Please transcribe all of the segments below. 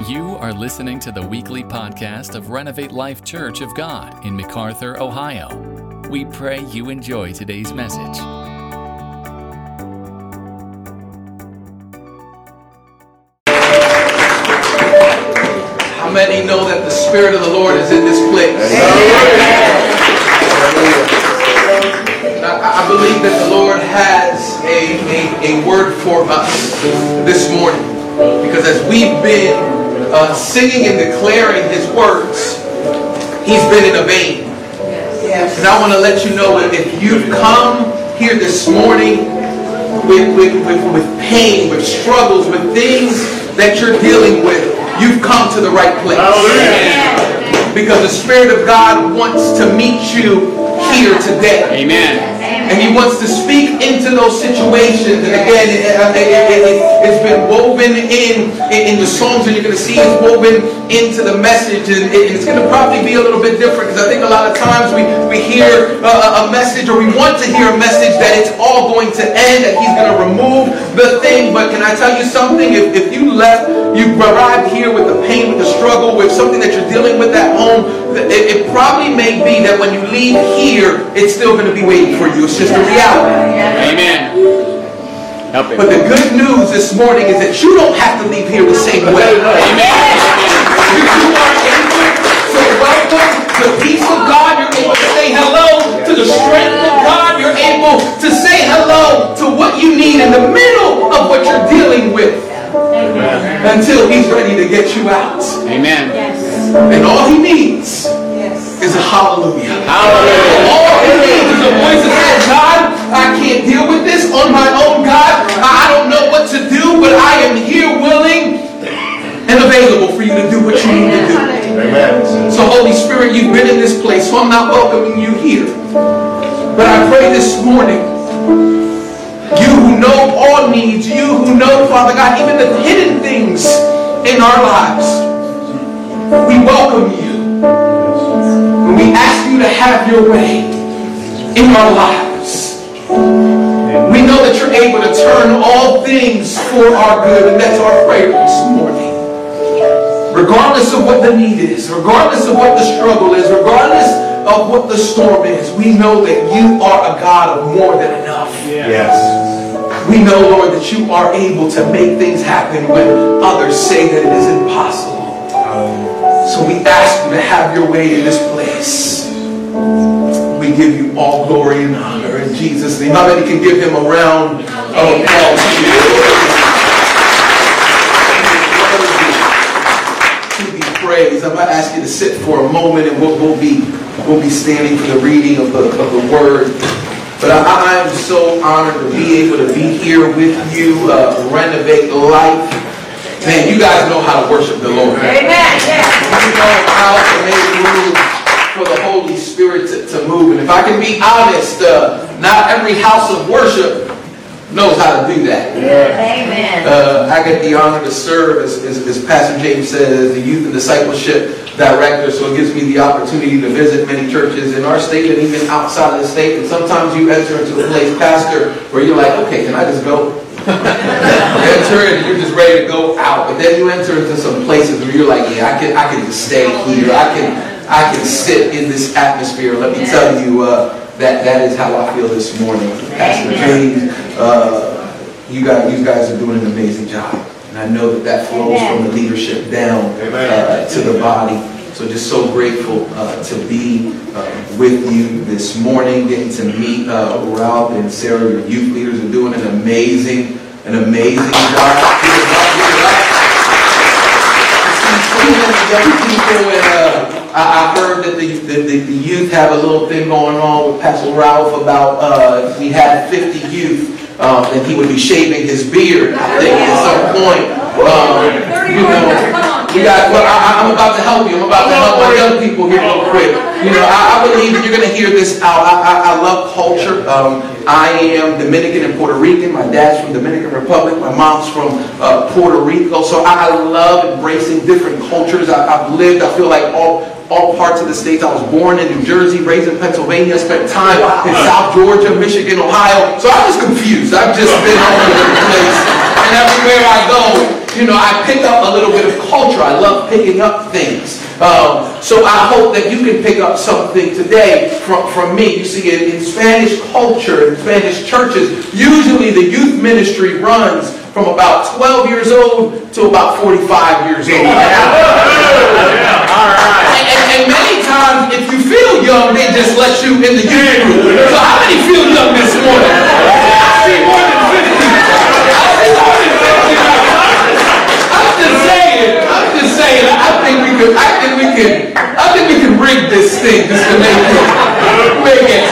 You are listening to the weekly podcast of Renovate Life Church of God in MacArthur, Ohio. We pray you enjoy today's message. How many know that the Spirit of the Lord is in this place? I believe that the Lord has a word for us this morning, because as we've been singing and declaring His words, He's been in a vein. Yes. And I want to let you know that if you've come here this morning with pain, with struggles, with things that you're dealing with, you've come to the right place. Because the Spirit of God wants to meet you here today. Amen. And He wants to speak into those situations. And again, it's been woven in the songs, and you're going to see it's woven into the message. And it's going to probably be a little bit different, because I think a lot of times we hear a message, or we want to hear a message that it's all going to end, that He's going to remove the thing. But can I tell you something? If you left, you arrived here with the pain, with the struggle, with something that you're dealing with at home, it probably may be that when you leave here, it's still going to be waiting for you. It's just a reality. Amen. But the good news this morning is that you don't have to leave here the same way. Amen. You are able to welcome the peace of God. You're able to say hello to the strength of God. You're able to say hello to what you need in the middle of what you're dealing with. Amen. Until He's ready to get you out. Amen. Yes. And all He needs is a hallelujah. Hallelujah. All He needs is a voice that says, God, I can't deal with this on my own. God, I don't know what to do, but I am here willing and available for you to do what you need to do. Amen. So Holy Spirit, you've been in this place, so I'm not welcoming you here. But I pray this morning, you who know all needs, you who know, Father God, even the hidden things in our lives, we welcome you. And we ask you to have your way in our lives. We know that you're able to turn all things for our good, and that's our prayer this morning. Regardless of what the need is, regardless of what the struggle is, regardless of what the storm is, we know that you are a God of more than enough. Yes. We know, Lord, that you are able to make things happen when others say that it is impossible. So we ask you to have your way in this place. We give you all glory and honor in Jesus' name. How many can give Him a round of applause? To be praised. I'm going to ask you to sit for a moment, and we'll be standing for the reading of the Word. But I am so honored to be able to be here with you, Renovate Life. Man, you guys know how to worship the Lord. Amen. You know how to make room for the Holy Spirit to move. And if I can be honest, not every house of worship knows how to do that. Amen. I get the honor to serve, as Pastor James said, as the Youth and Discipleship Director. So it gives me the opportunity to visit many churches in our state and even outside of the state. And sometimes you enter into a place, Pastor, where you're like, okay, can I just go? You enter and you're just ready to go out, but then you enter into some places where you're like, yeah, I can just stay here. I can sit in this atmosphere. Let me tell you, that is how I feel this morning. Pastor James, you guys are doing an amazing job, and I know that flows from the leadership down to the body. So just so grateful to be with you this morning, getting to meet Ralph and Sarah. Your youth leaders are doing an amazing job. So many young people, and I heard that the youth have a little thing going on with Pastor Ralph about we had 50 youth. And he would be shaving his beard, I think, at some point. I'm about to help you. I'm about to help my young people here real quick. I believe that you're going to hear this out. I love culture. I am Dominican and Puerto Rican. My dad's from Dominican Republic. My mom's from Puerto Rico. So I love embracing different cultures. I've lived, I feel like, all parts of the states. I was born in New Jersey, raised in Pennsylvania, spent time in South Georgia, Michigan, Ohio. So I was confused. I've just been all over the place. And everywhere I go, I pick up a little bit of culture. I love picking up things. So I hope that you can pick up something today from me. You see, in Spanish culture, in Spanish churches, usually the youth ministry runs from about 12 years old to about 45 years old. And many times, if you feel young, they just let you in the youth group. So how many feel young this morning? I see more than 50. I see more than 50. I'm just saying. I think we can rig this thing just to make it.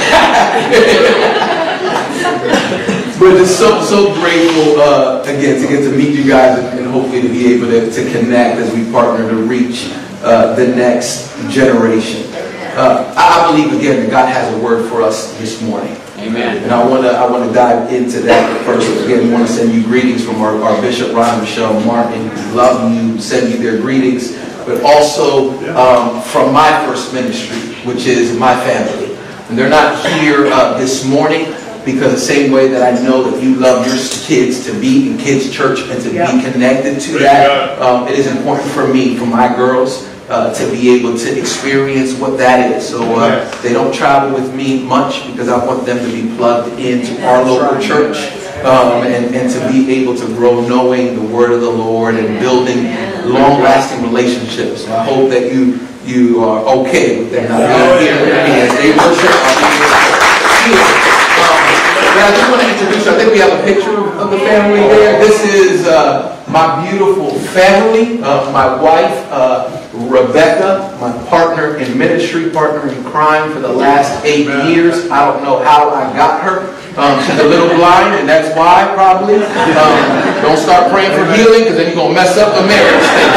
But just so grateful again to get to meet you guys and hopefully to be able to connect as we partner to reach the next generation. I believe again that God has a word for us this morning. Amen. And I want to dive into that first. Again, I want to send you greetings from our Bishop Ron and Michelle Martin. We love you. Send you their greetings, but also from my first ministry, which is my family. And they're not here this morning because the same way that I know that you love your kids to be in kids' church and to be connected to that, it is important for me, for my girls, to be able to experience what that is. So they don't travel with me much because I want them to be plugged into our local church and to be able to grow knowing the word of the Lord and building long-lasting relationships. So I hope that you are okay with them not being here as they worship. I just want to introduce you. I think we have a picture of the family there. This is my beautiful family. My wife, Rebecca, my partner in ministry, partner in crime for the last 8 years. I don't know how I got her. She's a little blind, and that's why, probably. Don't start praying for healing, because then you're going to mess up the marriage thing.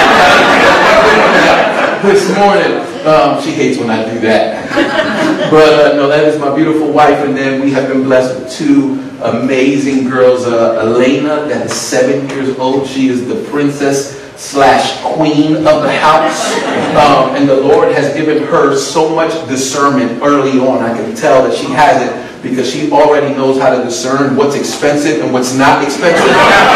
This morning, she hates when I do that. But no, that is my beautiful wife, and then we have been blessed with two amazing girls. Elena, that is 7 years old. She is the princess / queen of the house. And the Lord has given her so much discernment early on. I can tell that she has it because she already knows how to discern what's expensive and what's not expensive.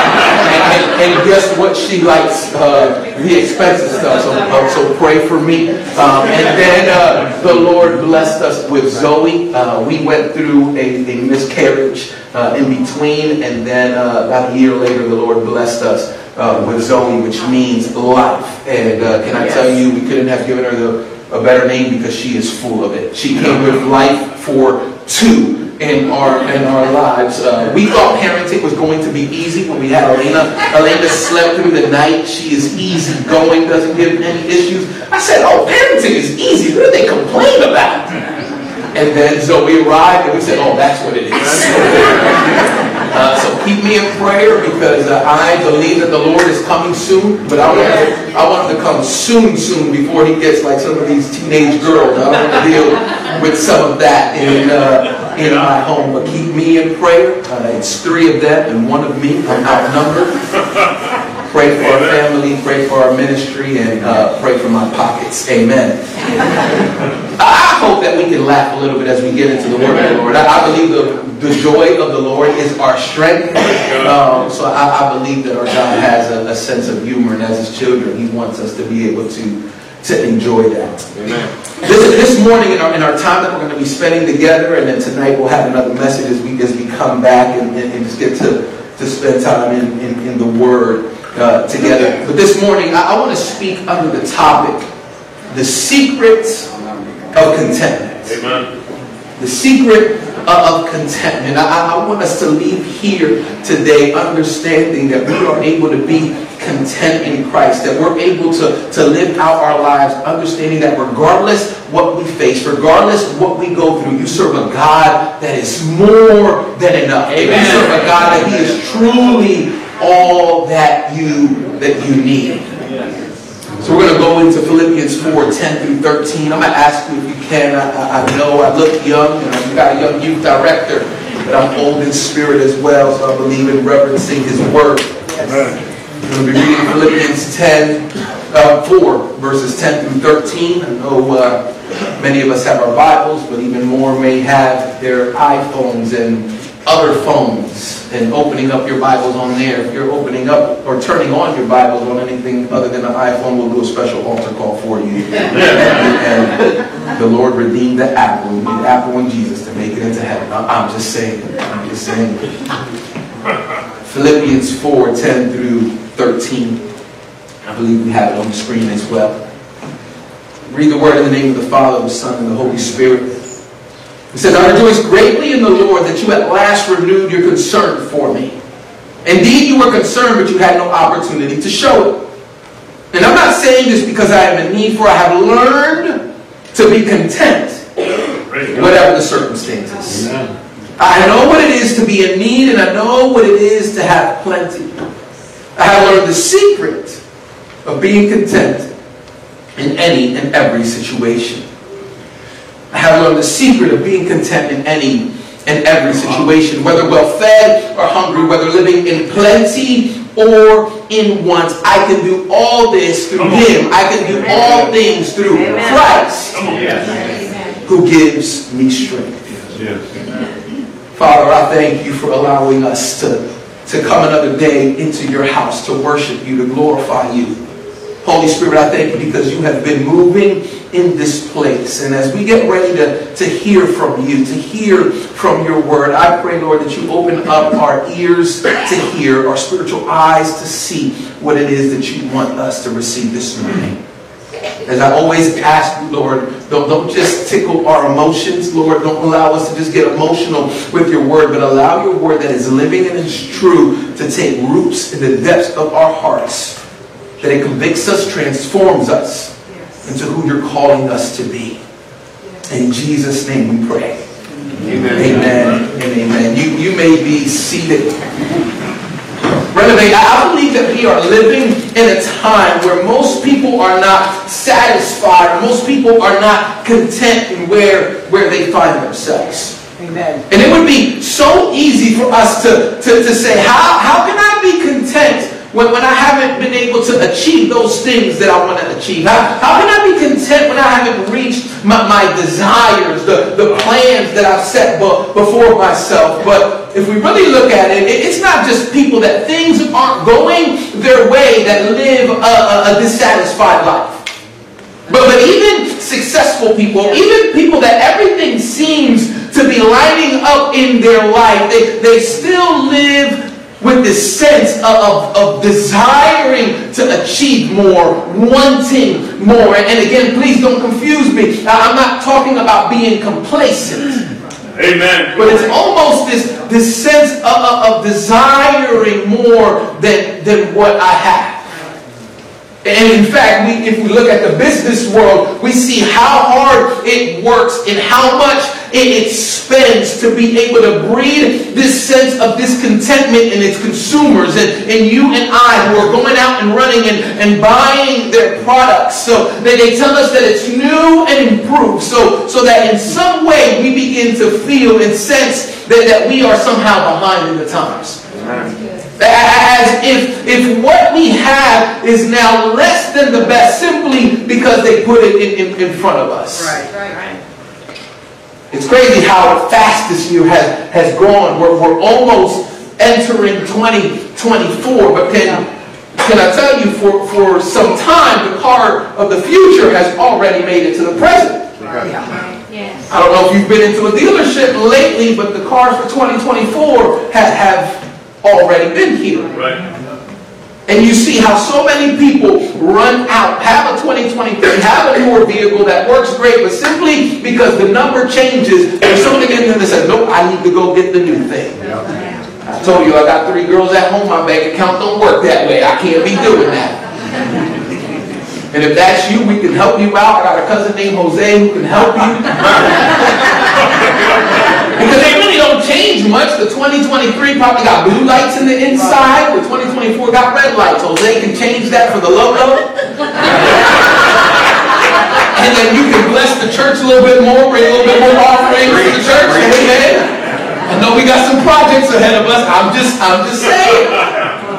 And guess what? She likes the expensive stuff. So pray for me. And then the Lord blessed us with Zoe. We went through a miscarriage in between, and then about a year later, the Lord blessed us with Zoe, which means life. And can I tell you, we couldn't have given her a better name because she is full of it. She came with life for two in our lives. We thought parenting was going to be easy when we had Elena. Elena slept through the night. She is easy going, doesn't give any issues. I said, oh, parenting is easy. What do they complain about? And then Zoe arrived and we said, oh, that's what it is. So keep me in prayer because I believe that the Lord is coming soon. But I want him to come soon before he gets like some of these teenage girls. I want to deal with some of that in my home. But keep me in prayer. It's 3 of them and 1 of me. I'm outnumbered. Pray for our family, pray for our ministry, and pray for my pockets. Amen. I hope that we can laugh a little bit as we get into the word of the Lord. I believe the joy of the Lord is our strength. So I believe that our God has a sense of humor, and as his children, he wants us to be able to enjoy that. Amen. This morning in our time that we're going to be spending together, and then tonight we'll have another message as we come back and just get to spend time in the Word together. But this morning, I want to speak under the topic, the secret of contentment. Amen. The secret of contentment. I want us to leave here today understanding that we are able to be content in Christ, that we're able to live out our lives understanding that regardless what we face, regardless what we go through, you serve a God that is more than enough. Amen. You serve a God that he is truly all that you need. So we're going to go into Philippians 4:10 through 13. I'm going to ask you if you can. I know I look young, and I've got a young youth director, but I'm old in spirit as well, so I believe in reverencing his word. Amen. We're going to be reading Philippians 4, verses 10 through 13. I know many of us have our Bibles, but even more may have their iPhones and other phones and opening up your Bibles on there. If you're opening up or turning on your Bibles on anything other than an iPhone, we'll do a special altar call for you. And the Lord redeemed the Apple. You need Apple and Jesus to make it into heaven. I'm just saying. I'm just saying. Philippians 4:10 through 13. I believe we have it on the screen as well. Read the word in the name of the Father, the Son, and the Holy Spirit. It says, I rejoice greatly in the Lord that you at last renewed your concern for me. Indeed, you were concerned, but you had no opportunity to show it. And I'm not saying this because I am in need, for I have learned to be content, whatever the circumstances. Amen. I know what it is to be in need, and I know what it is to have plenty. I have learned the secret of being content in any and every situation. I have learned the secret of being content in any and every situation, whether well-fed or hungry, whether living in plenty or in want. I can do all this through Him. I can do all things through Christ, who gives me strength. Father, I thank you for allowing us to come another day into your house to worship you, to glorify you. Holy Spirit, I thank you because you have been moving in this place. And as we get ready to hear from you, to hear from your word, I pray, Lord, that you open up our ears to hear, our spiritual eyes to see what it is that you want us to receive this morning. As I always ask you, Lord, don't just tickle our emotions. Lord, don't allow us to just get emotional with your word, but allow your word that is living and is true to take roots in the depths of our hearts. That it convicts us, transforms us into who you're calling us to be. In Jesus' name we pray. Amen. Amen and amen. You may be seated. Renovate, I believe that we are living in a time where most people are not satisfied, or most people are not content in where they find themselves. Amen. And it would be so easy for us to say, how can I be content when I haven't been able to achieve those things that I want to achieve? How can I be content when I haven't reached my desires, the plans that I've set before myself? But if we really look at it, it's not just people that things aren't going their way that live a dissatisfied life. But even successful people, even people that everything seems to be lining up in their life, they still live with this sense of desiring to achieve more, wanting more. And again, please don't confuse me. I'm not talking about being complacent. Amen. But it's almost this sense of desiring more than what I have. And in fact, if we look at the business world, we see how hard it works and how much it spends to be able to breed this sense of discontentment in its consumers. And you and I who are going out and running and buying their products. So they tell us that it's new and improved. So that in some way we begin to feel and sense that we are somehow behind in the times. As if what we have is now less than the best simply because they put it in front of us. Right. It's crazy how fast this year has gone. We're almost entering 2024, but can I tell you, for some time, the car of the future has already made it to the present. Right. Yes. I don't know if you've been into a dealership lately, but the cars for 2024 have already been here. Right. And you see how so many people run out, have a 2023, have a newer vehicle that works great, but simply because the number changes, there's something in there that says, nope, I need to go get the new thing. Yeah. I told you I got 3 girls at home, my bank account don't work that way. I can't be doing that. And if that's you, we can help you out. I got a cousin named Jose who can help you. Because they really don't change much. The 2023 probably got blue lights in the inside. The 2024 got red lights. Jose can change that for the logo. And then you can bless the church a little bit more, bring a little bit more offerings to the church. Amen. I know we got some projects ahead of us. I'm just saying.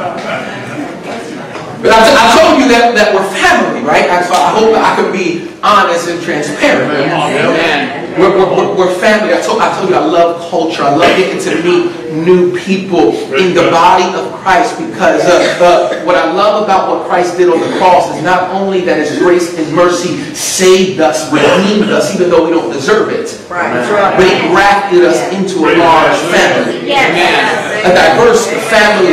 But I told you that we're family, right? So I hope I can be honest and transparent. Amen. We're family. I told you I love culture. I love getting to meet new people in the body of Christ, because what I love about what Christ did on the cross is not only that His grace and mercy saved us, redeemed us, even though we don't deserve it, but He grafted us into a large family, a diverse family.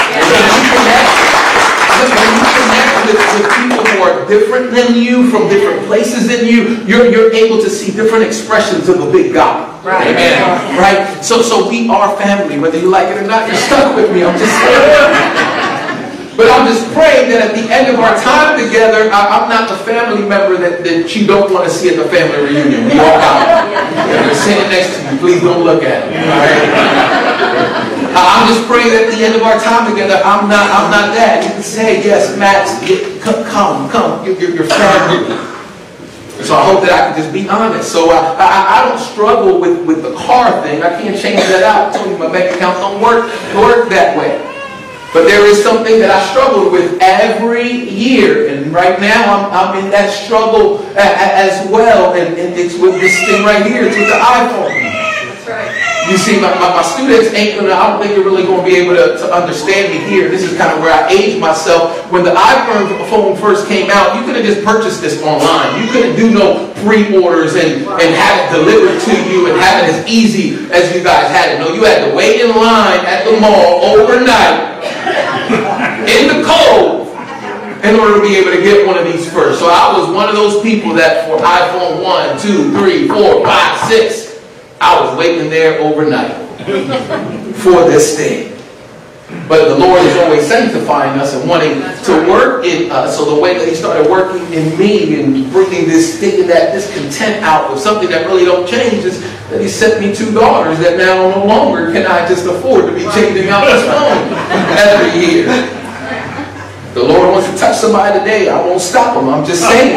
When you connect with people who are different than you, from different places than you, you're able to see different expressions of the big God. Right. Amen. Right? So we are family, whether you like it or not. You're stuck with me. I'm just saying. But I'm just praying that at the end of our time together, I'm not the family member that you don't want to see at the family reunion. We walk out. If they're sitting next to you, please don't look at them. All right? I'm just praying that at the end of our time together, I'm not that. You can say, yes, Max, come, you're family. So I hope that I can just be honest. So I don't struggle with the car thing. I can't change that out. I told you my bank account don't work that way. But there is something that I struggle with every year. And right now I'm in that struggle as well. And it's with this thing right here. It's with the iPhone. That's right. You see, my students ain't gonna, I don't think you're really going to be able to understand me here. This is kind of where I age myself. When the iPhone first came out, you could have just purchased this online. You couldn't do no pre-orders and have it delivered to you and have it as easy as you guys had it. No, you had to wait in line at the mall overnight in the cold in order to be able to get one of these first. So I was one of those people that for iPhone 1, 2, 3, 4, 5, 6, I was waiting there overnight for this thing. But the Lord is always sanctifying us and wanting to work in us. So the way that He started working in me and bringing this, taking that discontent out with something that really don't change, is that He sent me 2 daughters that now no longer can I just afford to be changing out this phone every year. The Lord wants to touch somebody today. I won't stop Him. I'm just saying.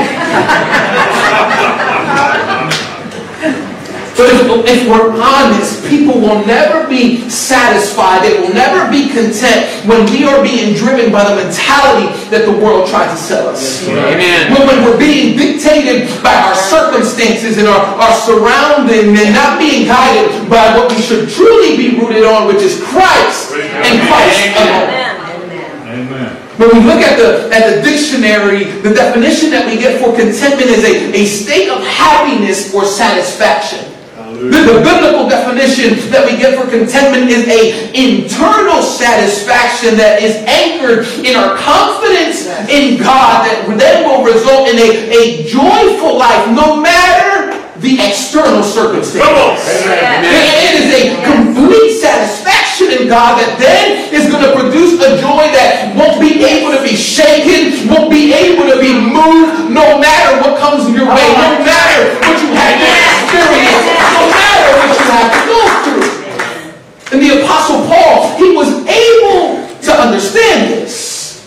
But if we're honest, people will never be satisfied. They will never be content when we are being driven by the mentality that the world tries to sell us. Amen. When we're being dictated by our circumstances and our surrounding, and not being guided by what we should truly be rooted on, which is Christ and Christ alone. When we look at the dictionary, the definition that we get for contentment is a state of happiness or satisfaction. The biblical definition that we get for contentment is an internal satisfaction that is anchored in our confidence in God, that then will result in a joyful life no matter the external circumstances. It is a complete satisfaction in God that then is going to produce a joy that won't be able to be shaken, won't be able to be moved, no matter what comes your way, no matter what you have to experience, no matter what you have to go through. And the Apostle Paul, he was able to understand this.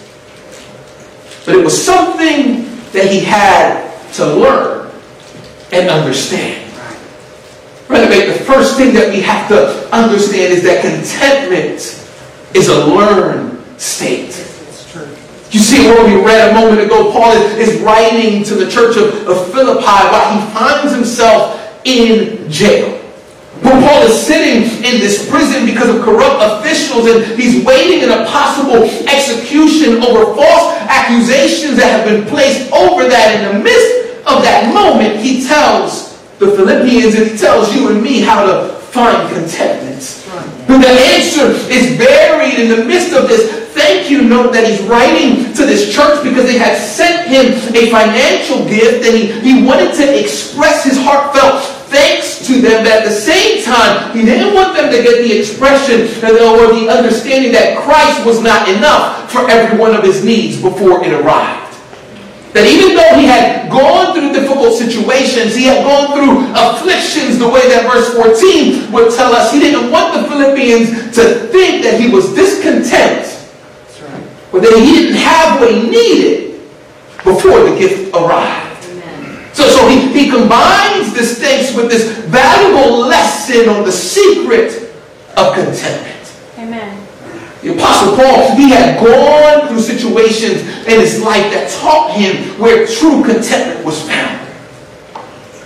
But it was something that he had to learn and understand. Renovate, the first thing that we have to understand is that contentment is a learned state. You see, what we read a moment ago, Paul is writing to the church of Philippi while he finds himself in jail. When Paul is sitting in this prison because of corrupt officials, and he's waiting in a possible execution over false accusations that have been placed over that. In the midst of that moment, he tells the Philippians, and he tells you and me how to find contentment. And the answer is buried in the midst of this thank you note that he's writing to this church, because they had sent him a financial gift, and he wanted to express his heartfelt thanks to them. But at the same time, he didn't want them to get the expression or the understanding that Christ was not enough for every one of his needs before it arrived. That even though he had gone through difficult situations, he had gone through afflictions, the way that verse 14 would tell us, he didn't want the Philippians to think that he was discontent, but that he didn't have what he needed before the gift arrived. Amen. So he combines this thanks with this valuable lesson on the secret of contentment. Amen. The Apostle Paul, he had gone through situations in his life that taught him where true contentment was found. Notice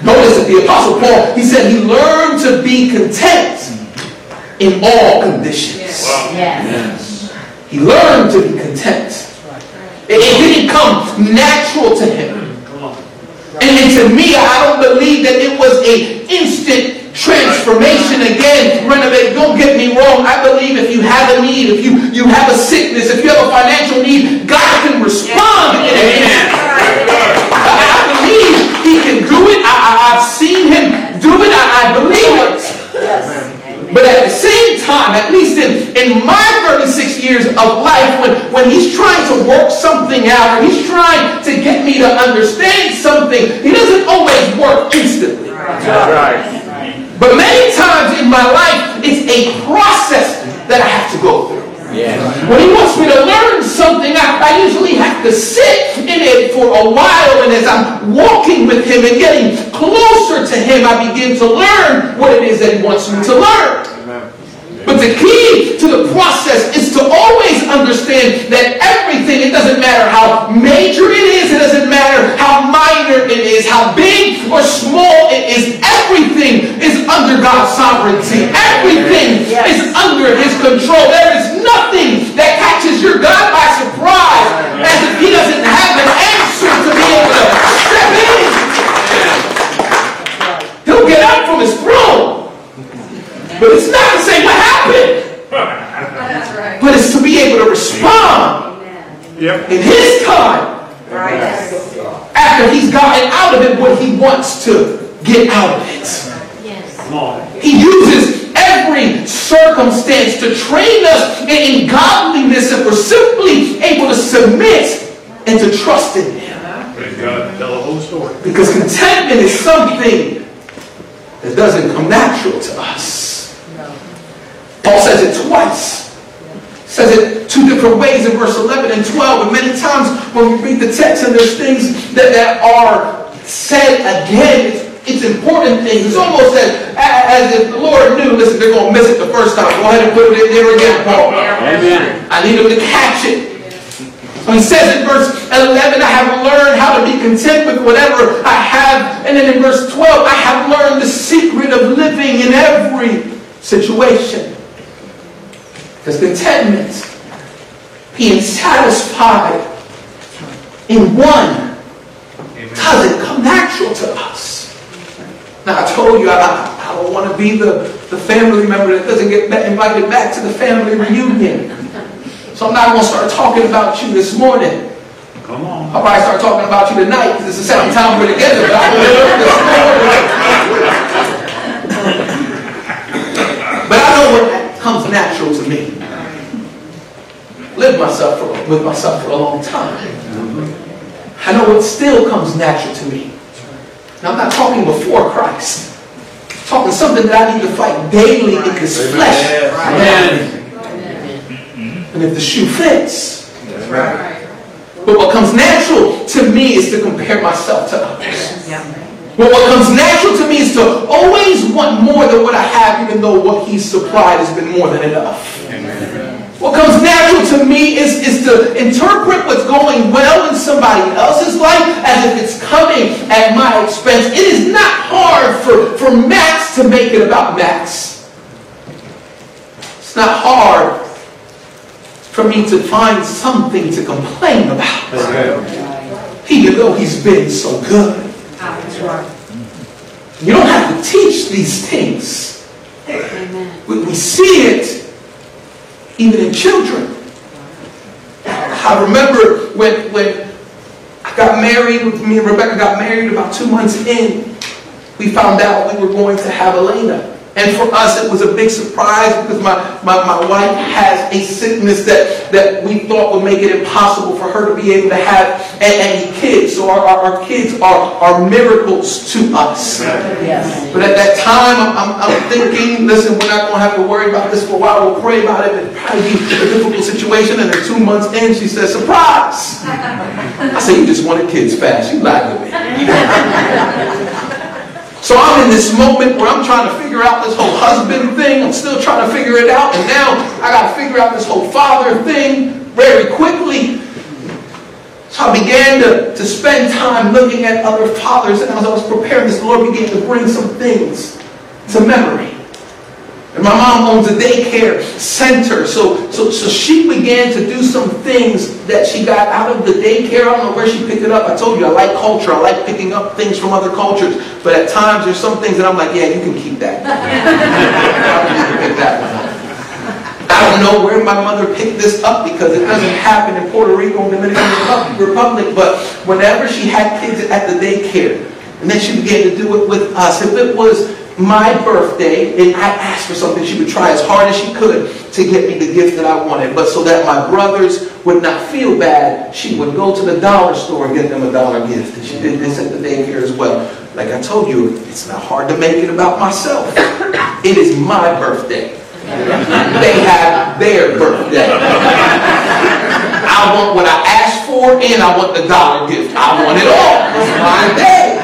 says the Apostle Paul, he said he learned to be content in all conditions. Wow. Yes. He learned to be content. It didn't come natural to him. And to me, I don't believe that it was an instant transformation. Again, Renovate, don't get me wrong. I believe if you have a need, if you have a sickness, if you have a financial need, God can respond in advance. I believe he can do it. I've seen him do it. I believe it. But at the same time, at least in my 36 years of life, when he's trying to work something out, or he's trying to get me to understand something, he doesn't always work instantly. Right. But many times in my life, it's a process that I have to go through. Yeah. When he wants me to learn something, I usually have to sit in it for a while, and as I'm walking with him and getting closer to him, I begin to learn what it is that he wants me to learn. But the key to the process is to always understand that everything, it doesn't matter how major it doesn't matter how minor it is, how big or small it is, everything is under God's sovereignty. Everything is under his control. There is nothing that catches your God by surprise as if he doesn't have an answer to be able to step in. He'll get up from his throne. But it's not to say what happened. But it's to be able to respond in his time. After he's gotten out of it what he wants to get out of it. He uses every circumstance to train us in godliness if we're simply able to submit and to trust in him. Praise God. Tell the whole story. Because contentment is something that doesn't come natural to us. Paul says it twice. Says it two different ways in verse 11 and 12. And many times when we read the text and there's things that are said again, it's important things. It's almost as if the Lord knew, listen, they're going to miss it the first time. Go ahead and put it in there again, Paul. Amen. I need them to catch it. So he says in verse 11, I have learned how to be content with whatever I have. And then in verse 12, I have learned the secret of living in every situation. Because contentment, being satisfied in one, doesn't come natural to us. Now I told you I don't want to be the family member that doesn't get invited back to the family reunion. So I'm not going to start talking about you this morning. Come on. I'll probably start talking about you tonight because it's the second time we're together. But I know what comes natural to me. Lived with myself for a long time. I know what still comes natural to me. Now I'm not talking before Christ. I'm talking something that I need to fight daily in this flesh. Amen. And if the shoe fits. But what comes natural to me is to compare myself to others. But what comes natural to me is to always want more than what I have, even though what he's supplied has been more than enough. What comes natural to me is to interpret what's going well in somebody else's life as if it's coming at my expense. It is not hard for Max to make it about Max. It's not hard for me to find something to complain about. Even though he's been so good. You don't have to teach these things. We see it even in children. I remember when I got married, me and Rebecca got married about 2 months in, we found out we were going to have Elena. And for us, it was a big surprise because my wife has a sickness that we thought would make it impossible for her to be able to have any kids. So our kids are miracles to us. Yes. But at that time, I'm thinking, listen, we're not going to have to worry about this for a while. We'll pray about it. It'll probably be a difficult situation. And then 2 months in, she says, surprise. I said, you just wanted kids fast. You lied to me. So I'm in this moment where I'm trying to figure out this whole husband thing. I'm still trying to figure it out. And now I got to figure out this whole father thing very quickly. So I began to spend time looking at other fathers, and as I was preparing this, the Lord began to bring some things to memory. And my mom owns a daycare center, so she began to do some things that she got out of the daycare. I don't know where she picked it up. I told you I like culture. I like picking up things from other cultures. But at times there's some things that I'm like, yeah, you can keep that. You can pick that one up. I don't know where my mother picked this up because it doesn't happen in Puerto Rico and Dominican Republic. But whenever she had kids at the daycare, and then she began to do it with us, if it was my birthday and I asked for something, she would try as hard as she could to get me the gift that I wanted. But so that my brothers would not feel bad, she would go to the dollar store and get them a $1 gift. And she did this at the daycare as well. Like I told you, it's not hard to make it about myself. It is my birthday. They have their birthday. I want what I asked for and I want the $1 gift. I want it all. It's my day.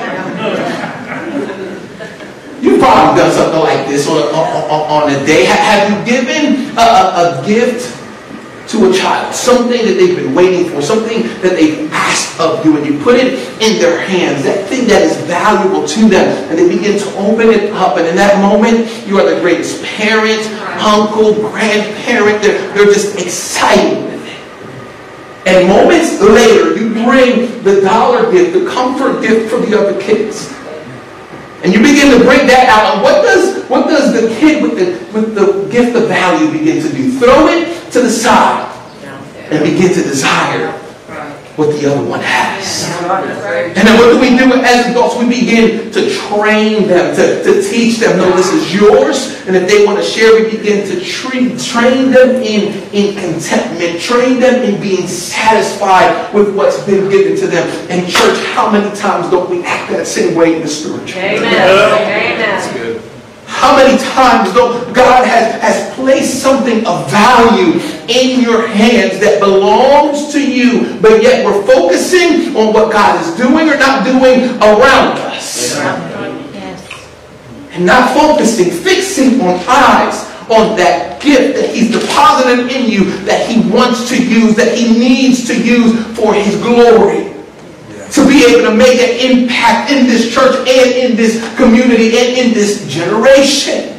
You've probably done something like this on a day. Have you given a gift to a child? Something that they've been waiting for, something that they've asked of you, and you put it in their hands, that thing that is valuable to them, and they begin to open it up, and in that moment, you are the greatest parent, uncle, grandparent. They're just excited with it. And moments later, you bring the $1 gift, the comfort gift for the other kids. And you begin to bring that out. And what does the kid with the gift of value begin to do? Throw it to the side and begin to desire what the other one has. And then what do we do as adults? We begin to train them, to teach them, no, this is yours. And if they want to share, we begin to train them in contentment, train them in being satisfied with what's been given to them. And church, how many times don't we act that same way in the spiritual? Amen. Amen. That's good. How many times though God has placed something of value in your hands that belongs to you, but yet we're focusing on what God is doing or not doing around us. Yes. And not focusing, fixing on eyes on that gift that He's deposited in you, that He wants to use, that He needs to use for His glory. To be able to make an impact in this church and in this community and in this generation.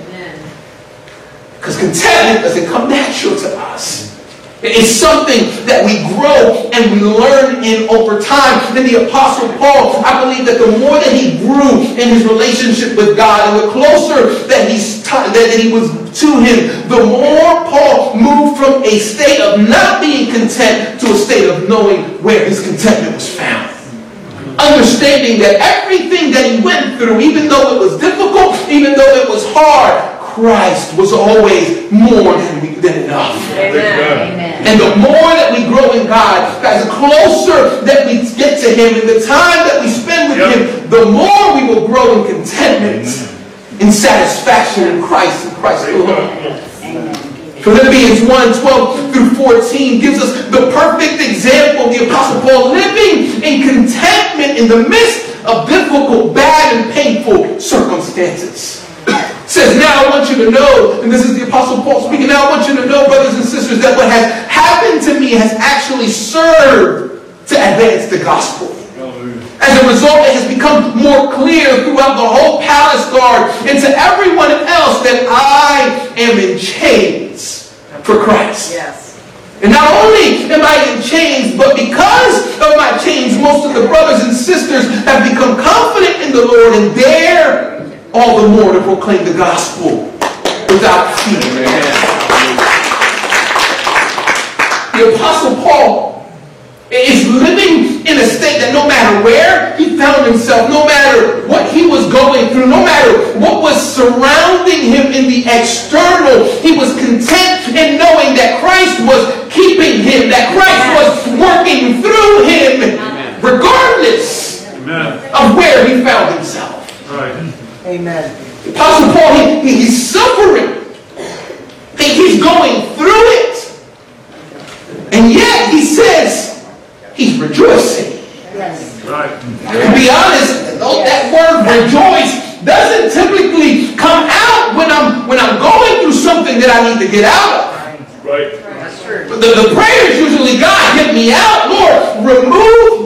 Because contentment doesn't come natural to us. It's something that we grow and we learn in over time. And the Apostle Paul, I believe that the more that he grew in his relationship with God and the closer that he was to Him, the more Paul moved from a state of not being content to a state of knowing where his contentment was found. Understanding that everything that he went through, even though it was difficult, even though it was hard, Christ was always more than enough. Amen. And the more that we grow in God, guys, the closer that we get to Him and the time that we spend with Him, the more we will grow in contentment, in satisfaction in Christ and Christ alone. Amen. Philippians 1:12-14 gives us the perfect example of the Apostle Paul living in contentment in the midst of difficult, bad, and painful circumstances. It says, now I want you to know, and this is the Apostle Paul speaking, now I want you to know, brothers and sisters, that what has happened to me has actually served to advance the gospel. As a result, it has become more clear throughout the whole palace guard and to everyone else that I am in chains for Christ. Yes. And not only am I in chains, but because of my chains, most of the brothers and sisters have become confident in the Lord and dare all the more to proclaim the gospel without fear. The Apostle Paul is living in a state that no matter where he found himself, no matter what he was going through, no matter what was surrounding him in the external, he was content in knowing that Christ was keeping him, that Christ was working through him, regardless of where he found himself. Right. Amen. The Apostle Paul, he's suffering. He's going through it. And yet he says, he's rejoicing. Yes. Right. To be honest, that word rejoice doesn't typically come out when I'm going through something that I need to get out of. Right. That's true. But the prayer is usually, God, get me out. Lord, remove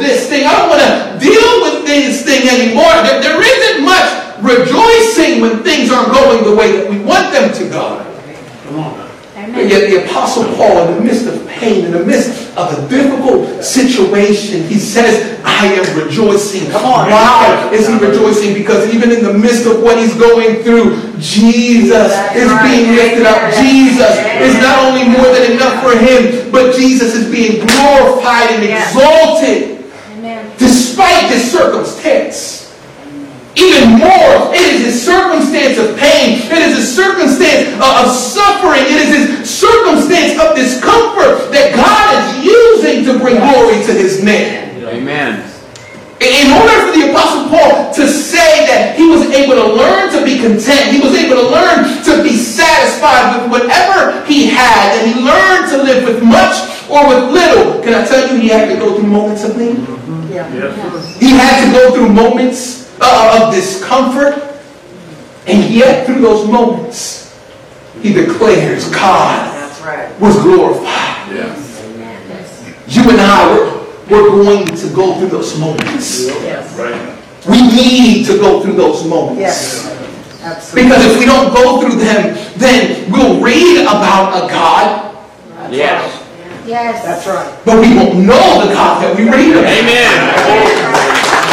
anymore. There isn't much rejoicing when things aren't going the way that we want them to go. Come on now. But yet the Apostle Paul, in the midst of pain, in the midst of a difficult situation, he says, I am rejoicing. Come on. Why is he rejoicing? Because even in the midst of what he's going through, Jesus is being lifted up. Jesus is not only more than enough for him, but Jesus is being glorified and exalted despite his circumstance. Even more, it is his circumstance of pain. It is his circumstance of suffering. It is his circumstance of discomfort that God is using to bring glory to his name. Amen. In order for the Apostle Paul to say that he was able to learn to be content, he was able to learn to be satisfied with whatever he had, and he learned to live with much or with little. Can I tell you, he had to go through moments of need? Yes. He had to go through moments of discomfort, and yet through those moments he declares God was glorified. Yes. You and I we're going to go through those moments. Right. We need to go through those moments. Yes. Absolutely. Because if we don't go through them, then we'll read about a God, Yes. Yes. That's right. but we won't know the God that we read about. Amen.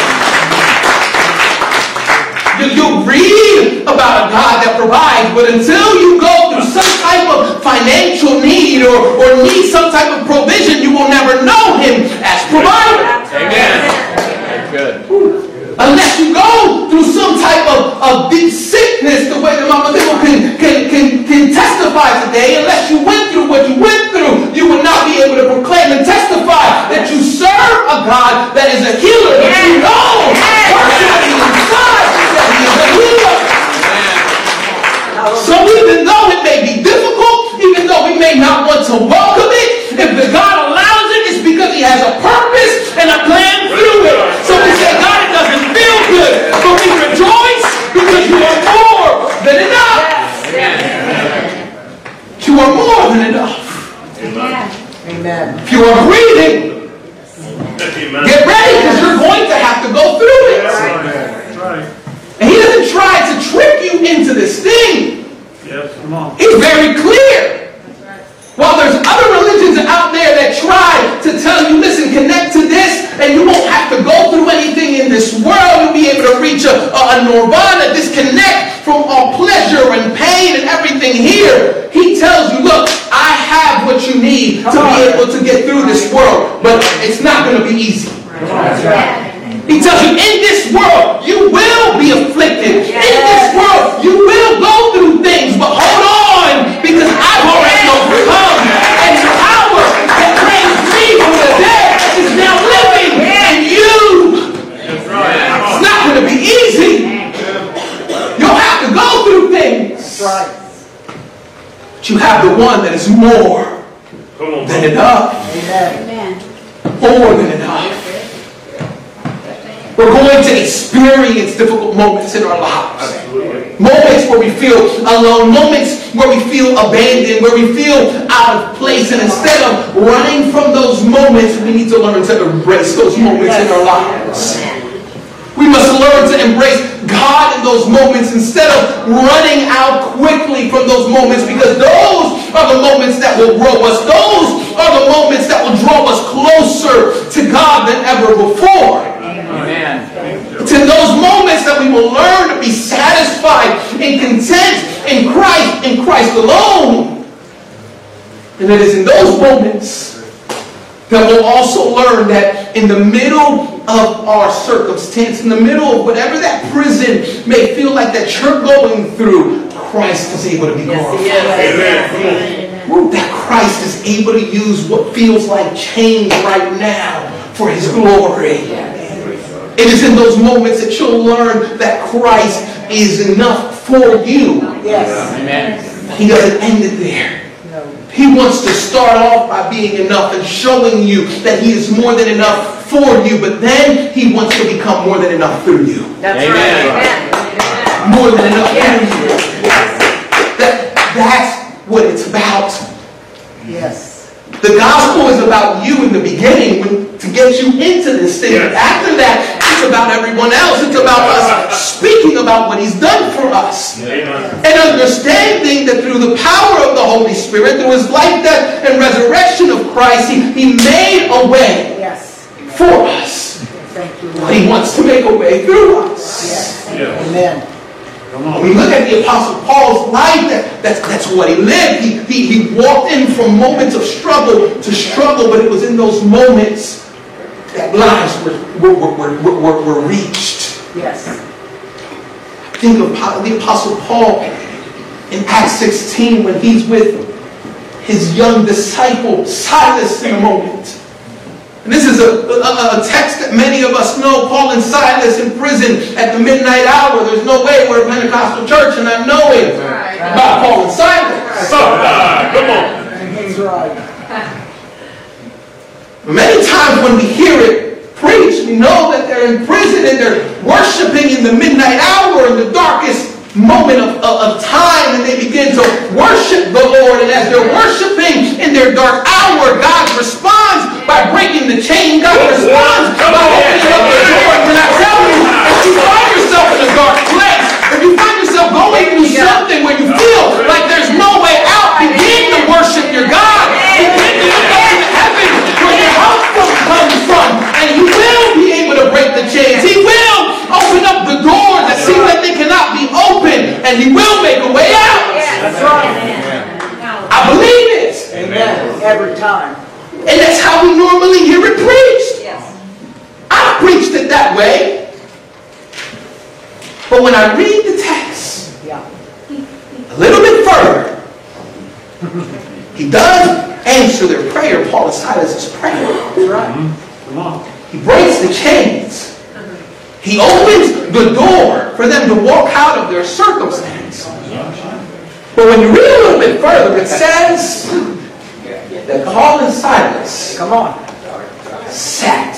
You read about a God that provides, but until you go through some type of financial need or need some type of provision, you will never know him as provider. Amen. Very good. Unless you go through some type of deep sickness, the way that Mama Dibble can testify today, unless you went through what you went through, you will not be able to proclaim and testify that you serve a God that is a healer, that you know personally inside that he is a healer. So even though it may be difficult, even though we may not want to welcome it, if the God allows it, it's because he has a purpose and a plan through it. So we say, God, it doesn't feel good, but we rejoice because you are more than enough. You are more than enough. Amen. If you are breathing, Amen. get ready because you're going to have to go through it. That's right. And he doesn't try to trick you into this thing. Yes, come on. He's very clear. While there's other religions out there that try to tell you, listen, connect to this, and you won't have to go through anything in this world. You'll be able to reach a nirvana, disconnect from all pleasure and pain and everything here. He tells you, look, I have what you need to be able to get through this world, but it's not going to be easy. He tells you, in this world, you will be afflicted. In this world, you will go through things, but hold on, because I've already overcome. And the power that raised me from the dead is now living in you. That's right. It's not going to be easy. You'll have to go through things. That's right. But you have the one that is more Come on. than enough. Amen. More than enough. We're going to experience difficult moments in our lives. Absolutely. Moments where we feel alone. Moments where we feel abandoned. Where we feel out of place. And instead of running from those moments, we need to learn to embrace those moments in our lives. We must learn to embrace God in those moments instead of running out quickly from those moments, because those are the moments that will grow us. Those are the moments that will draw us closer to God than ever before. Amen. It's in those moments that we will learn to be satisfied and content in Christ alone. And it is in those moments that we'll also learn that in the middle of our circumstance, in the middle of whatever that prison may feel like that you're going through, Christ is able to be glorified. Amen. That Christ is able to use what feels like change right now for his glory. It is in those moments that you'll learn that Christ is enough for you. Yes. Amen. He doesn't end it there. He wants to start off by being enough and showing you that he is more than enough for you, but then he wants to become more than enough through you. That's Amen. right. More than enough through you. That's what it's about. Yes. The gospel is about you in the beginning to get you into this thing. Yes. After that, it's about everyone else. It's about us speaking about what he's done for us. Amen. And understanding that through the power of the Holy Spirit, through his life, death, and resurrection of Christ, he made a way Yes. for us. Thank you, But Lord. he wants to make a way through us. Yes. Yes. Amen. Come When on. we look at the Apostle Paul's life, that's what he lived. He walked in from moments of struggle to struggle, but it was in those moments that lives were reached. Yes. Think of the Apostle Paul in Acts 16 when he's with his young disciple Silas in a moment. And this is a text that many of us know. Paul and Silas in prison at the midnight hour. There's no way we're a Pentecostal church and not knowing about Paul and Silas. Come on. That's right. Many times when we hear it preached, we know that they're in prison and they're worshiping in the midnight hour, in the darkest moment of time, and they begin to worship the Lord. And as they're worshiping in their dark hour, God responds by breaking the chain. God responds by opening up the doors. And I tell you, if you find yourself in a dark place, if you find yourself going through something where you feel like there's no way out, begin to worship your God. Begin to look up to heaven where your help comes from, and you will be able to break the chains. He will open up the doors that seem like they cannot be opened, and he will make a way out. That's right. I believe it. Amen. Every time. And that's how we normally hear it preached. Yes. I preached it that way. But when I read the text Yeah. a little bit further, he does answer their prayer, Paul and Silas' prayer. That's right. Come on. He breaks the chains. He opens the door for them to walk out of their circumstance. But when you read a little bit further, it says that Paul and Silas Come on. sat.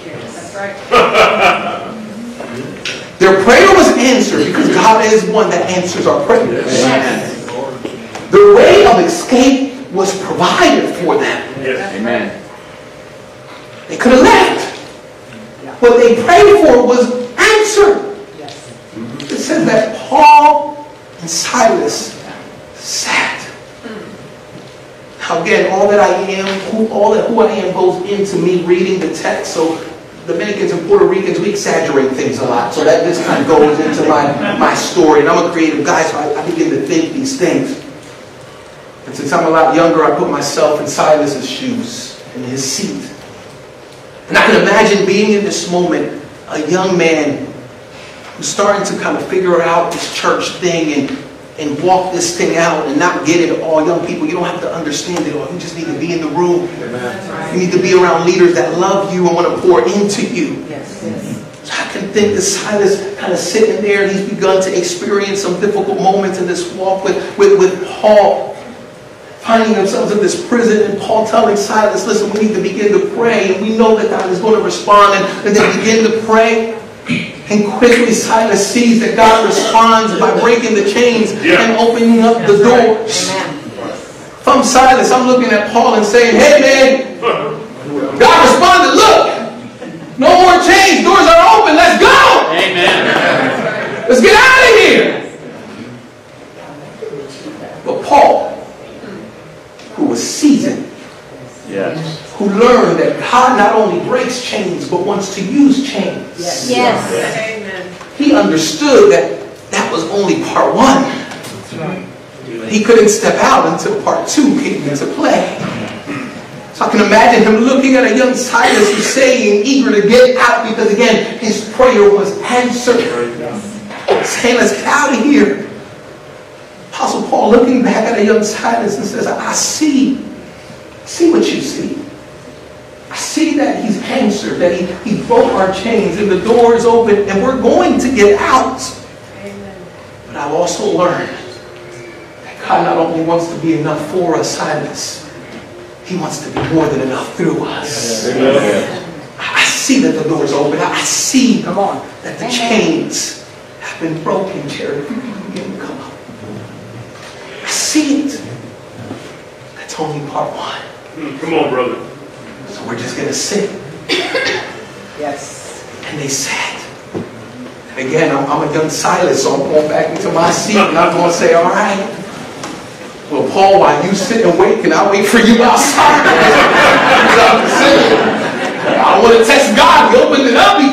Their prayer was answered because God is one that answers our prayers. The way of escape was provided for them. Yes. Amen. They could have left. What they prayed for was answered. Yes. It says that Paul and Silas sat. Now again, all that I am, who I am goes into me reading the text. So Dominicans and Puerto Ricans, we exaggerate things a lot. So that just kind of goes into my story. And I'm a creative guy, so I begin to think these things. And since I'm a lot younger, I put myself in Silas's shoes, in his seat. And I can imagine being in this moment, a young man who's starting to kind of figure out this church thing and walk this thing out and not get it all. Young people, you don't have to understand it all. You just need to be in the room. You need to be around leaders that love you and want to pour into you. Yes. Yes. So I can think that Silas kind of sitting there and he's begun to experience some difficult moments in this walk with Paul. Finding themselves in this prison, and Paul telling Silas, listen, we need to begin to pray, and we know that God is going to respond, and they begin to pray, and quickly Silas sees that God responds by breaking the chains and opening up the doors. If I'm Silas, I'm looking at Paul and saying, hey man, God responded, look, no more chains, doors are open, let's go! Amen. Let's get out of here! But Paul, who was seasoned, Yes. who learned that God not only breaks chains, but wants to use chains. Yes. Yes. He understood that that was only part one. He couldn't step out until part two came into play. So I can imagine him looking at a young Silas who's saying, eager to get out, because again, his prayer was answered. Saying, let's get out of here. Apostle Paul looking back at a young Silas and says, I see what you see. I see that he's answered, that he broke our chains and the door is open and we're going to get out. Amen. But I've also learned that God not only wants to be enough for us, Silas, he wants to be more than enough through us. I see that the door's open. I see that the chains have been broken, Jared. If you can begin to come up. I see it. That's only part one. Come on, brother. So we're just going to sit. Yes. And they sat. Again, I'm a young Silas, so I'm going back into my seat and I'm going to say, all right. Well, Paul, while you sit and wait, can I wait for you outside? I want to test God. He opened it up.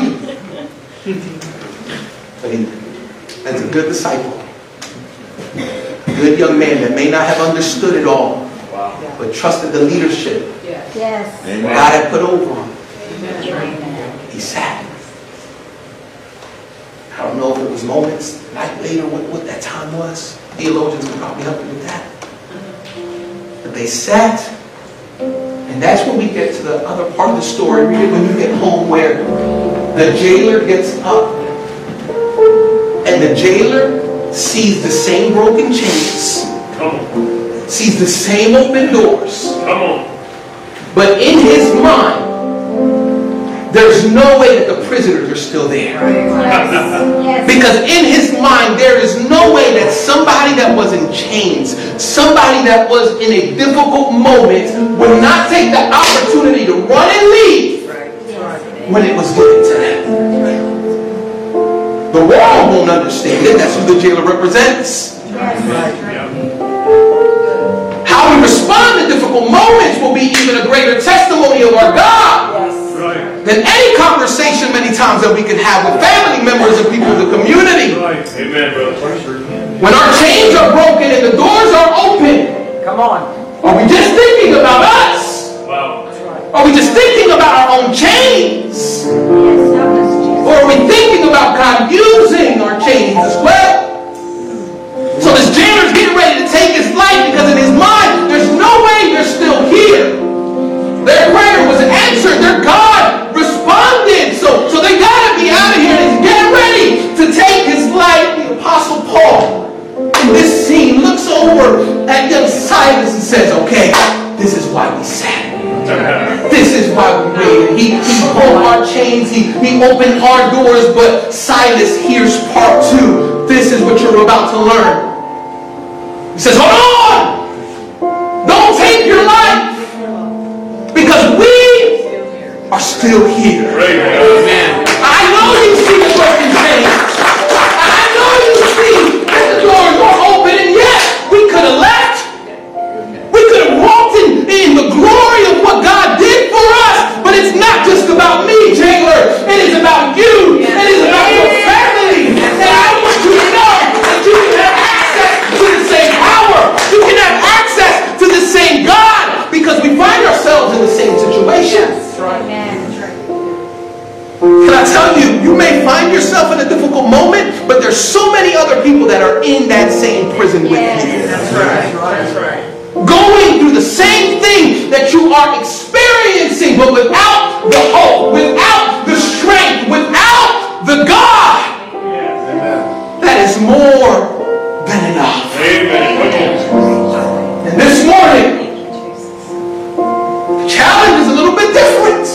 That's a good disciple. A good young man that may not have understood it all, but trusted the leadership Yes. God had put over him. He sat. I don't know if it was moments, like later, what that time was. Theologians can probably help you with that. But they sat, and that's when we get to the other part of the story. Read it when you get home, where the jailer gets up, and the jailer sees the same broken chains, sees the same open doors. But in his mind, there's no way that the prisoners are still there. Because in his mind, there is no way that somebody that was in chains, somebody that was in a difficult moment, would not take the opportunity to run and leave when it was given to them. The world won't understand it. That's who the jailer represents. How we respond to difficult moments will be even a greater testimony of our God than any conversation many times that we can have with family members and people in the community. Amen, brother. When our chains are broken and the doors are open, Come on. are we just thinking about us? Wow. Are we just thinking about our own chains? Or are we thinking about God using our chains as well? So this jailer's getting ready to take his life because in his mind, there's no way they're still here. Their prayer was answered. Their God responded. So they got to be out of here. And he's getting ready to take his life. The Apostle Paul, in this scene, looks over at young Silas and says, okay, this is why we sat. This is why we waited. He pulled our chains. He opened our doors. But Silas, here's part 2. This is what you're about to learn. He says, hold on. Don't take your life. Because we are still here. Amen. I know you see the broken chains. I know you see that the doors are open, and yet we could have left. We could have walked in the glory of what God did for us. But it's not just about me, jailer. It is about you. It is about your family. And I want you to know that you can have access to the same power. You can have access to the same God. Because we find ourselves in the same situation. Can I tell you, you may find yourself in a difficult moment, but there's so many other people that are in that same prison with you. That's right. Going through the same thing that you are experiencing, but without the hope, without the strength, without the God that is more than enough. And this morning, the challenge is a little bit different.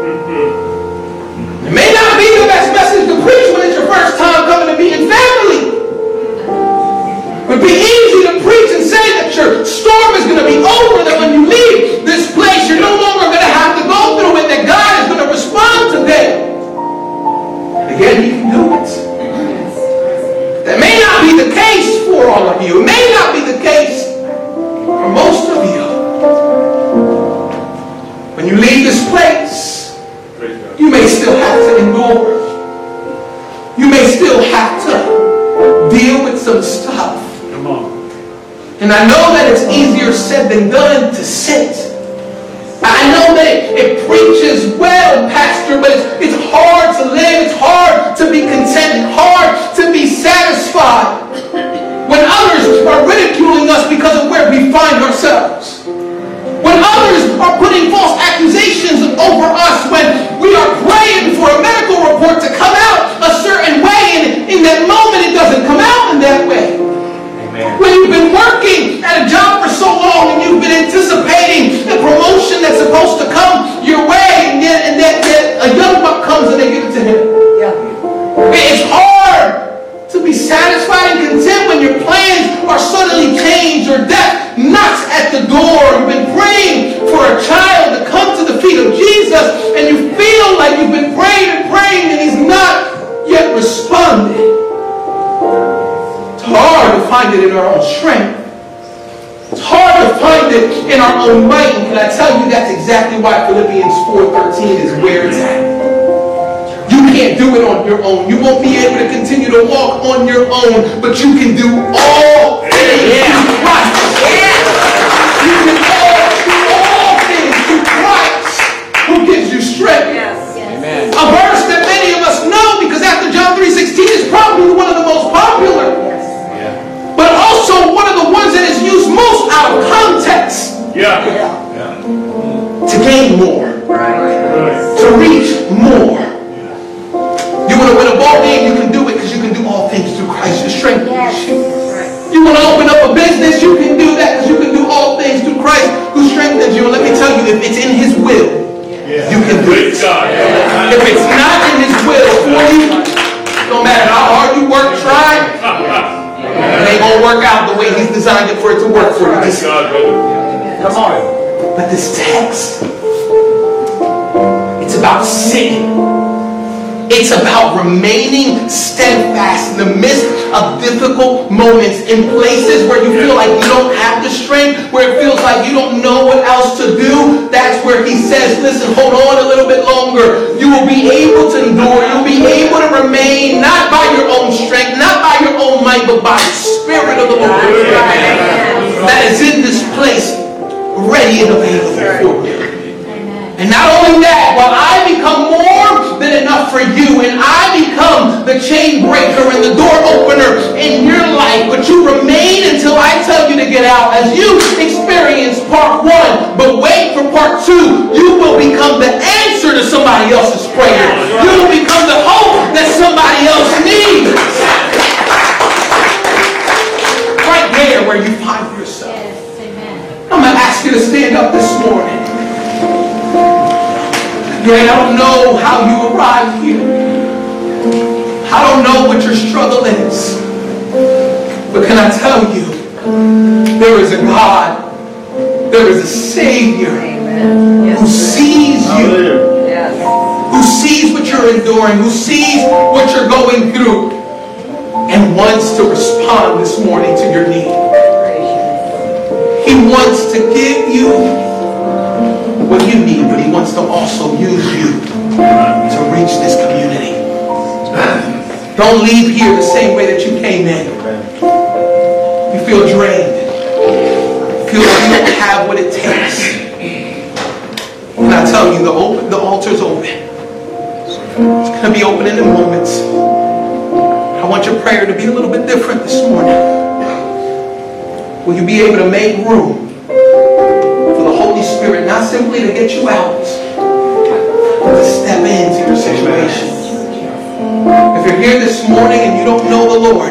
It may not be the best message to preach when it's your first time coming to meeting family. It would be easy to preach and say that your storm is going to be over, that when you leave this place, you're no longer going to have to go through it, that God is going to respond to them. And again, He can do it. That may not be the case for all of you. It may not be the case for most of you. When you leave this place, you may still have to endure. You may still have to deal with some stuff. Come on. And I know that it's easier said than done to sit. I know that it preaches well, Pastor, but it's hard to live. It's hard to be content. It's hard to be satisfied when others are ridiculing us because of where we find ourselves. When others are putting false accusations over us, when we are praying for a medical report to come out a certain way, and in that moment it doesn't come out in that way. Amen. When you've been working at a job for so long and you've been anticipating a promotion that's supposed to come your way, and then a young buck comes and they give it to him. It's hard to be satisfied and content when your plans are suddenly changed or death knocks at the door. find it in our own strength. It's hard to find it in our own might. And can I tell you that's exactly why Philippians 4:13 is where it's at. You can't do it on your own. You won't be able to continue to walk on your own, but you can do all things through Christ. You can do all things through Christ who gives you strength. Amen. A verse that many of us know because after John 3:16 is probably one of the most popular. But also one of the ones that is used most out of context. To gain more. To reach more. You want to win a ball game, you can do it because you can do all things through Christ who strengthens you. You want to open up a business, you can do that because you can do all things through Christ who strengthens you. And let me tell you, if it's in His will, you can do it. If it's not in His will for you, no matter how hard you work, try, it ain't gonna work out the way He's designed it for it to work for you. Come on. But this text, it's about sitting. It's about remaining steadfast in the midst of difficult moments, in places where you feel like you don't have the strength, where it feels like you don't know what else to do. That's where He says, listen, hold on a little bit longer. You will be able to endure. You'll be able to remain, not by your own strength, not by your own might, but by the Spirit of the Lord that is in this place, ready and available for you. And not only that, while I become more than enough for you, and I become the chain breaker and the door opener in your life, but you remain until I tell you to get out. As you experience part 1, but wait for part 2, you will become the answer to somebody else's prayer. You will become the hope that somebody else needs. Right there where you find yourself. I'm going to ask you to stand up this morning. I don't know how you arrived here. I don't know what your struggle is. But can I tell you, there is a God, there is a Savior who sees you, who sees what you're enduring, who sees what you're going through, and wants to respond this morning to your need. He wants to give you what you need, but He wants to also use you to reach this community. Don't leave here the same way that you came in. You feel drained. You feel like you don't have what it takes. And I tell you, the altar's open. It's going to be open in a moment. I want your prayer to be a little bit different this morning. Will you be able to make room for the Holy Spirit, not simply to get you out, but to step into your situation? If you're here this morning and you don't know the Lord,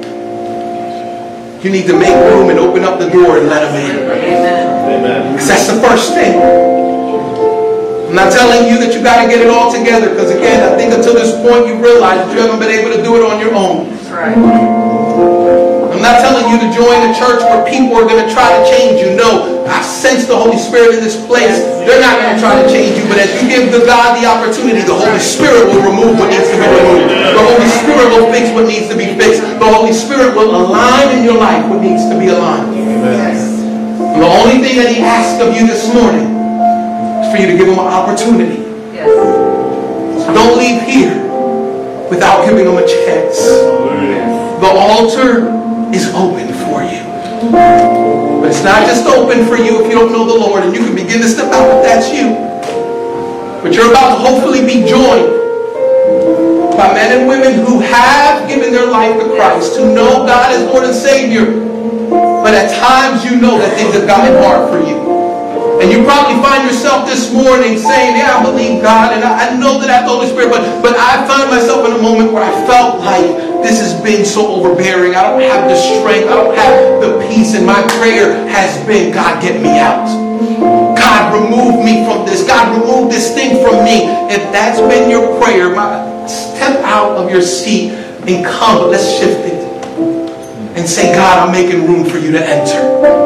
you need to make room and open up the door and let Him in. Amen. Because that's the first thing. I'm not telling you that you got to get it all together, because again, I think until this point you realize that you haven't been able to do it on your own. That's right. I'm not telling you to join a church where people are going to try to change you. No, I sense the Holy Spirit in this place. They're not going to try to change you, but as you give God the opportunity, the Holy Spirit will remove what needs to be removed. The Holy Spirit will fix what needs to be fixed. The Holy Spirit will align in your life what needs to be aligned. And the only thing that He asks of you this morning is for you to give Him an opportunity. So don't leave here without giving Him a chance. The altar is open for you. But it's not just open for you if you don't know the Lord, and you can begin to step out if that's you. But you're about to hopefully be joined by men and women who have given their life to Christ, who know God as Lord and Savior. But at times you know that things have gotten hard for you. And you probably find yourself this morning saying, yeah, I believe God, and I know that I have the Holy Spirit, but I found myself in a moment where I felt like this has been so overbearing. I don't have the strength. I don't have the peace. And my prayer has been, God, get me out. God, remove me from this. God, remove this thing from me. If that's been your prayer, step out of your seat and come. Let's shift it. And say, God, I'm making room for you to enter.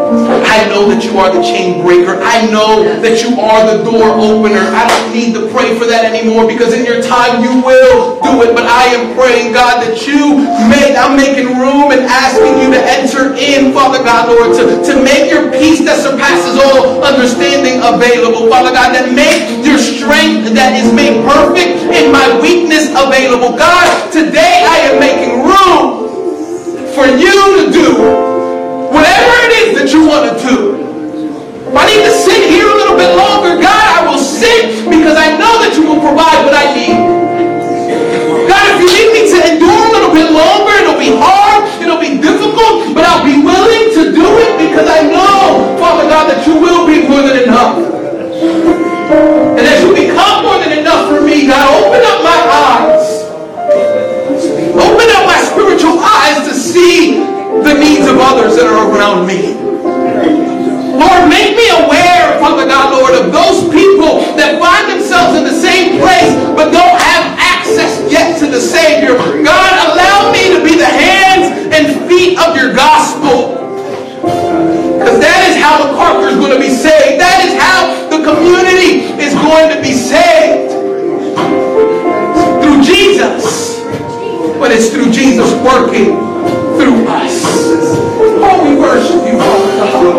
I know that you are the chain breaker. I know that you are the door opener. I don't need to pray for that anymore because in your time you will do it. But I am praying, God, that I'm making room and asking you to enter in, Father God, Lord, to make your peace that surpasses all understanding available. Father God, that make your strength that is made perfect in my weakness available. God, today I am making room for you to do whatever it is that you want to do. If I need to sit here a little bit longer, God, I will sit because I know that you will provide what I need. God, if you need me to endure a little bit longer, it'll be hard, it'll be difficult, but I'll be willing to do it because I know, Father God, that you will be more than enough. And as you become more than enough for me, God, open up my eyes. Open up my spiritual eyes to see the needs of others that are around me. Lord, make me aware, Father God, Lord, of those people that find themselves in the same place but don't have access yet to the Savior. God, allow me to be the hands and feet of your gospel. Because that is how the Parker is going to be saved. That is how the community is going to be saved. Through Jesus. But it's through Jesus working through us. Oh, we worship you, Father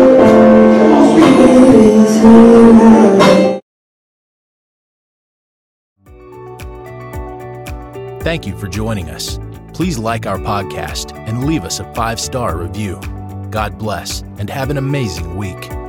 God. Thank you for joining us. Please like our podcast and leave us a 5-star review. God bless and have an amazing week.